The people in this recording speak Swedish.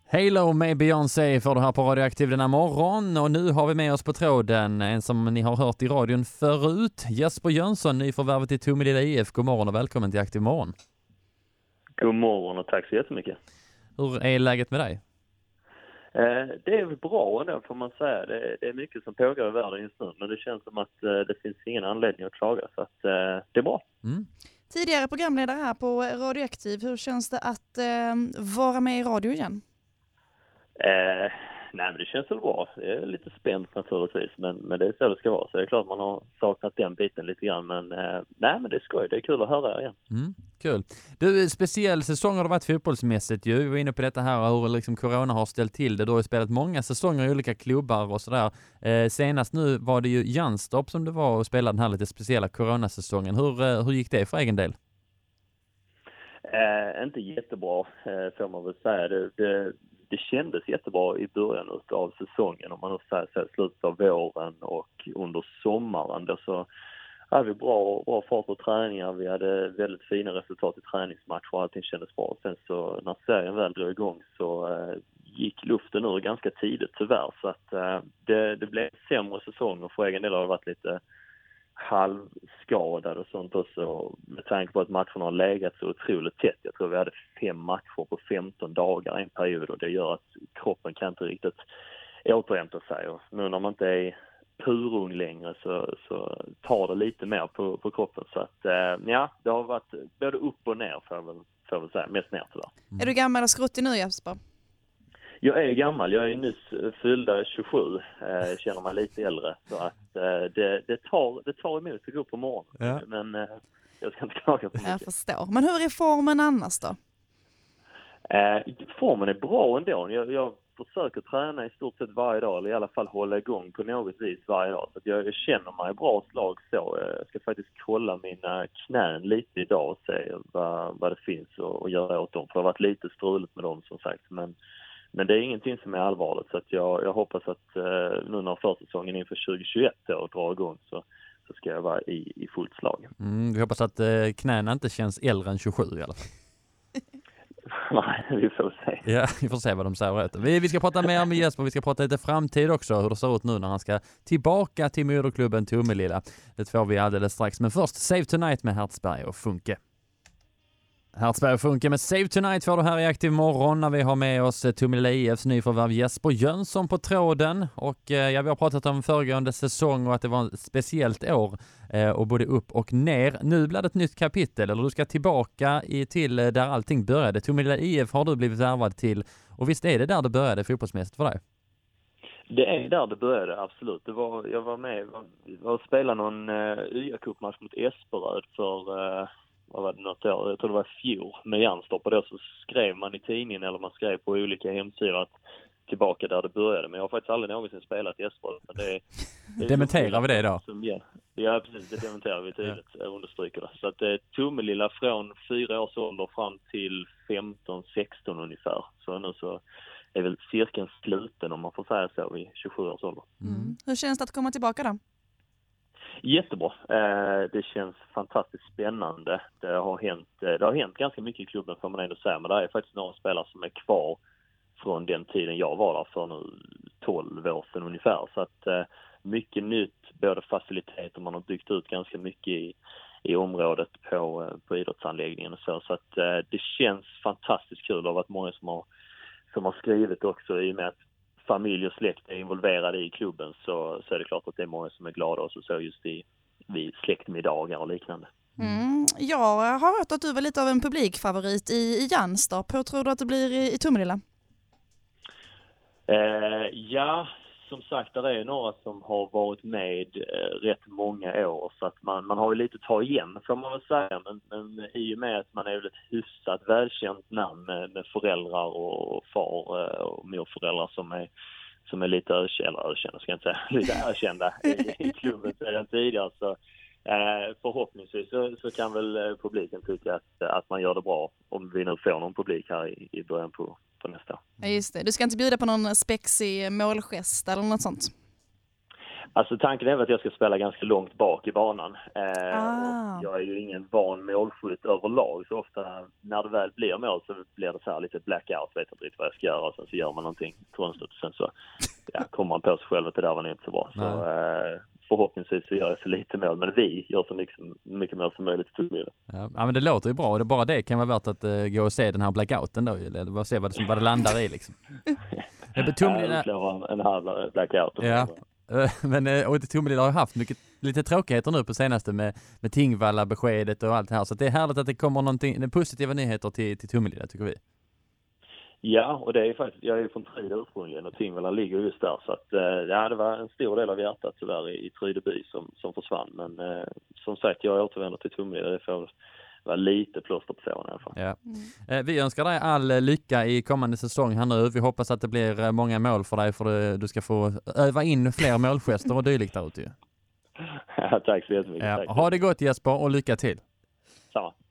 Halo med Beyoncé får du här på Radioaktiv denna morgon, och nu har vi med oss på tråden en som ni har hört i radion förut, Jesper Jönsson, nyförvärvet i Tomelilla IF. God morgon och välkommen till Aktiv morgon. God morgon och tack så jättemycket. Hur är läget med dig? Det är väl bra ändå, får man säga. Det är mycket som pågår i världen just nu, men det känns som att det finns ingen anledning att klaga, så att det är bra. Mm. Tidigare programledare här på Radioaktiv, hur känns det att vara med i radio igen? Nej, men det känns väl bra. Det är lite spänt naturligtvis, men det är så det ska vara. Så det är klart man har saknat den biten lite grann, men nej, men det är skoj. Det är kul att höra igen. Kul. Du, speciell säsong har det varit fotbollsmässigt ju. Vi var inne på detta här, hur liksom corona har ställt till det. Du har ju spelat många säsonger i olika klubbar och sådär. Senast nu var det ju Janstorp som du var och spelade den här lite speciella coronasäsongen. Hur gick det för egen del? Inte jättebra, får man väl säga. Det kändes jättebra i början av säsongen, om man nu säger slutet av våren och under sommaren. Då så hade vi bra fart på träningar. Vi hade väldigt fina resultat i träningsmatcher och allting kändes bra. Sen så när serien väl drog igång så gick luften ur ganska tidigt tyvärr. Så att det blev sämre säsong, och för egen del har det varit lite halvskadad och sånt också, med tanke på att matcherna har legat så otroligt tätt. Jag tror vi hade 5 matcher på 15 dagar en period, och det gör att kroppen kan inte riktigt återhämta sig. Och nu när man inte är purung längre så tar det lite mer på kroppen. Så att ja, det har varit både upp och ner, får jag väl säga. Mest ner tyvärr. Är du gammal och skruttig nu, Jesper? Jag är gammal, jag är nyss fyllda 27, känner mig lite äldre, så att det tar emot att gå upp på morgonen, ja. Men jag ska inte klaga på mycket. Jag förstår, men hur är formen annars då? Formen är bra ändå, jag försöker träna i stort sett varje dag, eller i alla fall hålla igång på något vis varje dag, så att jag känner mig bra slag så. Jag ska faktiskt kolla mina knän lite idag och se vad det finns och göra åt dem, för det har varit lite struligt med dem som sagt, men det är ingenting som är allvarligt, så att jag hoppas att nu när försäsongen inför 2021 drar igång så ska jag vara i fullt slag. Vi hoppas att knäna inte känns äldre än 27 i alla fall. Nej, vi får se. Ja, vi får se vad de säger. Vi ska prata mer med Jesper, vi ska prata lite framtid också, hur det ser ut nu när han ska tillbaka till moderklubben Tomelilla. Det får vi alldeles strax, men först Save Tonight med Hertzberg och Funke. Hertzberg och Funke med Save Tonight får du här i Aktiv morgon, när vi har med oss Tomelilla IFs nyförvärv Jesper Jönsson på tråden. Och vi har pratat om föregående säsong och att det var ett speciellt år och både upp och ner. Nu blir det ett nytt kapitel, eller du ska tillbaka till där allting började. Tomelilla IF har du blivit värvad till, och visst är det där det började fotbollsmässigt för dig? Det är där det började, absolut. Jag var med och spelade någon YA-cupmatch mot Esperöd för vad var det, något år, jag tror det var fjol med Janstorp, och då så skrev man i tidningen, eller man skrev på olika hemsidor att tillbaka där det började, men jag har faktiskt aldrig någonsin spelat i Esperöd. Det dementerar vi det då? Ja, precis, det dementerar vi tydligt, jag understryker det. Så att det är Tomelilla från 4 års ålder fram till 15-16 ungefär. Så nu så är väl cirkeln sluten, om man får säga så, vid 27 års ålder. Hur känns det att komma tillbaka då? Jättebra. Det känns fantastiskt spännande. Det har hänt ganska mycket i klubben, får man ändå säga, men det är faktiskt några spelare som är kvar från den tiden jag var där för nu 12 år sedan ungefär. Så att mycket nytt, både faciliteter, man har byggt ut ganska mycket i området på idrottsanläggningen och så att det känns fantastiskt kul. Det har varit många som har skrivit också, i och med att familj och släkt är involverade i klubben, så är det klart att det är många som är glada, och så just vid släktmiddagar och liknande. Jag har hört att du var lite av en publikfavorit i Janstorp. Hur tror du att det blir i Tomelilla? Ja, som sagt, det är några som har varit med rätt många år, så att man har ju lite att ta igen, får man väl säga, men i och med att man är ett hyfsat välkänt namn med föräldrar och far och morföräldrar som är lite ökända, ska jag inte säga, lite erkända i klubben sedan tidigare, så förhoppningsvis så kan väl publiken tycka att man gör det bra, om vi nu får någon publik här i början på nästa år. Ja, just det. Du ska inte bjuda på någon spexig målgest eller något sånt? Alltså tanken är väl att jag ska spela ganska långt bak i banan. Ah. Och jag är ju ingen van målskytt överlag, så ofta när det väl blir mål så blir det så här lite blackout, vet inte riktigt vad jag ska göra, och sen så gör man någonting konstigt och sen så kommer man på sig själv att det där var nog inte så bra. Så förhoppningsvis så gör jag så lite mål, men vi gör så mycket mål som möjligt till Tummila. Ja, men det låter ju bra, och bara det kan vara värt att gå och se den här blackouten då, eller se vad det landar i liksom. En halv blackout. Ja. Men Tomelilla har haft lite tråkigheter nu på senaste med Tingvalla-beskedet och allt det här. Så det är härligt att det kommer någonting positiva nyheter till Tomelilla, tycker vi. Ja, och det är faktiskt, jag är ju från Tryde ursprungligen och Tingvalla ligger just där. Så att, det var en stor del av hjärtat tyvärr i Trydeby som försvann. Men som sagt, jag återvänder till Tomelilla. Det får vara lite plåster på såren i alla fall. Ja. Vi önskar dig all lycka i kommande säsong här nu. Vi hoppas att det blir många mål för dig, för du ska få öva in fler målgester och dylikt där ute. Ja, tack så jättemycket. Ha det gott, Jesper, och lycka till. Samma.